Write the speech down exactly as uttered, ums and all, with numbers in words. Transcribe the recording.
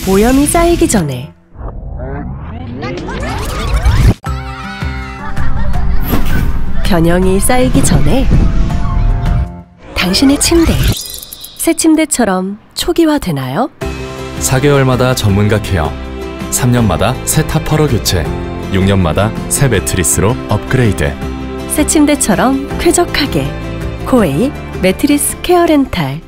오염이 쌓이기 전에, 변형이 쌓이기 전에 당신의 침대, 새 침대처럼 초기화되나요? 사 개월마다 전문가 케어, 삼 년마다 새 타퍼로 교체, 육 년마다 새 매트리스로 업그레이드. 새 침대처럼 쾌적하게 코웨이 매트리스 케어 렌탈.